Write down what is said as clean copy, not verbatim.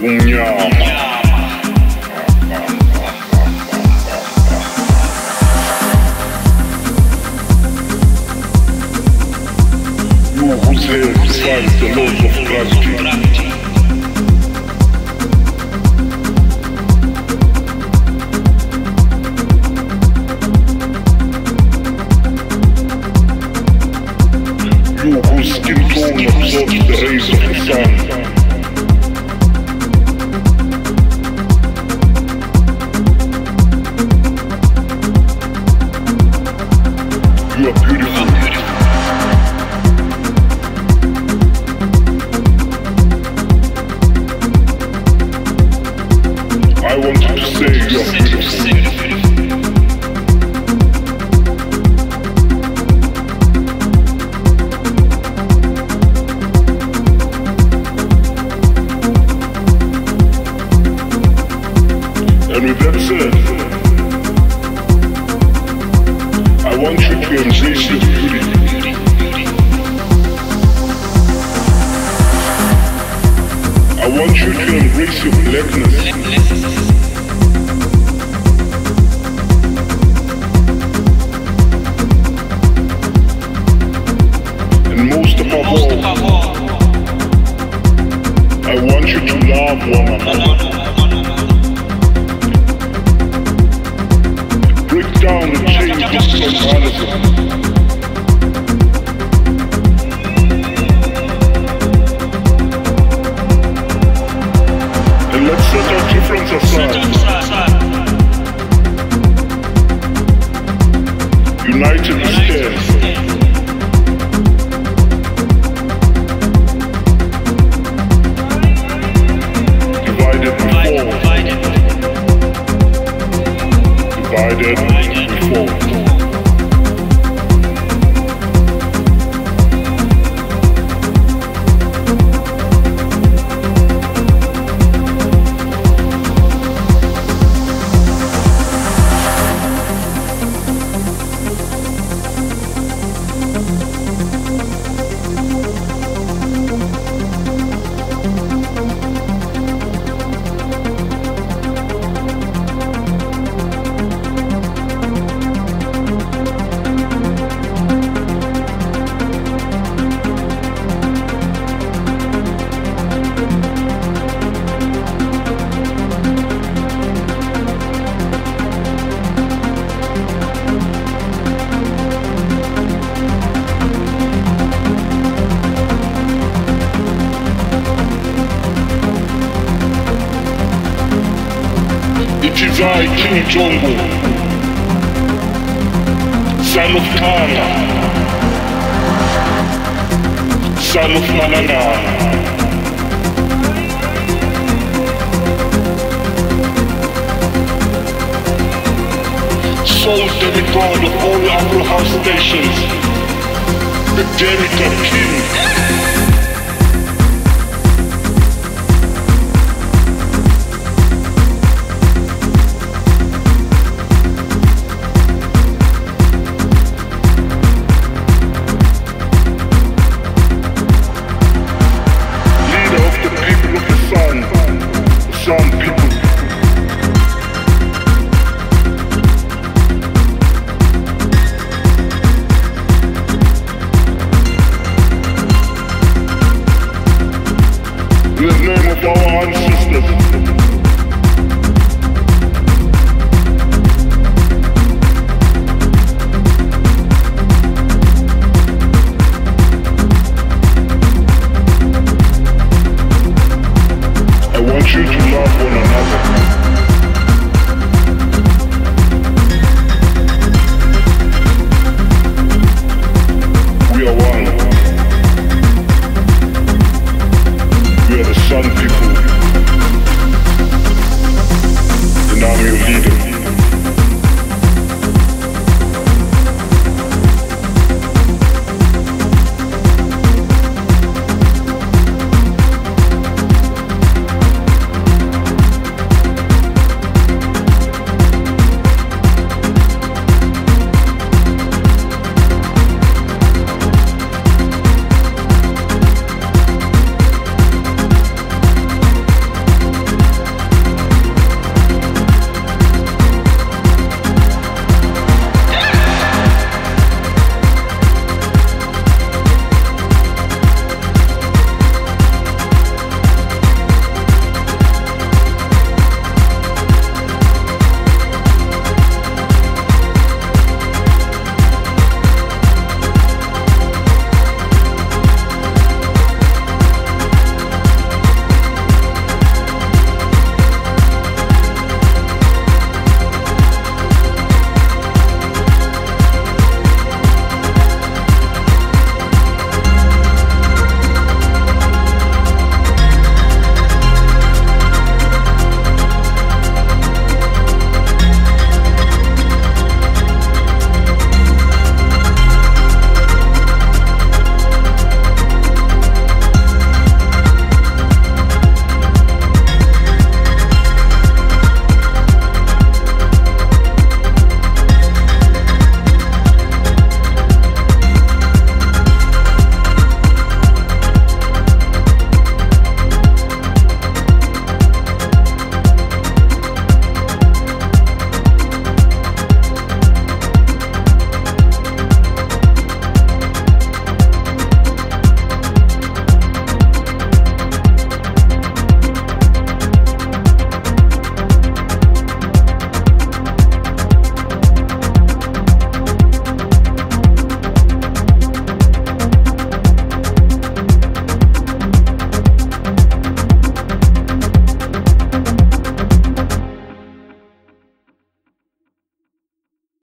whose head decides the laws of gravity. You whose skin tone absorbs the rays of the sun. You are beautiful. I want you to say you are beautiful. And with that said, I want you to embrace your beauty. I want you to embrace your blackness. And most above all, I want you to love one another. Break down the chains of personality. And let's set our difference aside. United we stand. Divided we fall. Divided we fall. It is I, King Jongo, son of Kana, son of Manana. Sole demigod of all Afro house stations, the Derrida King. Some people. In the name of our ancestors. I want you to love one another.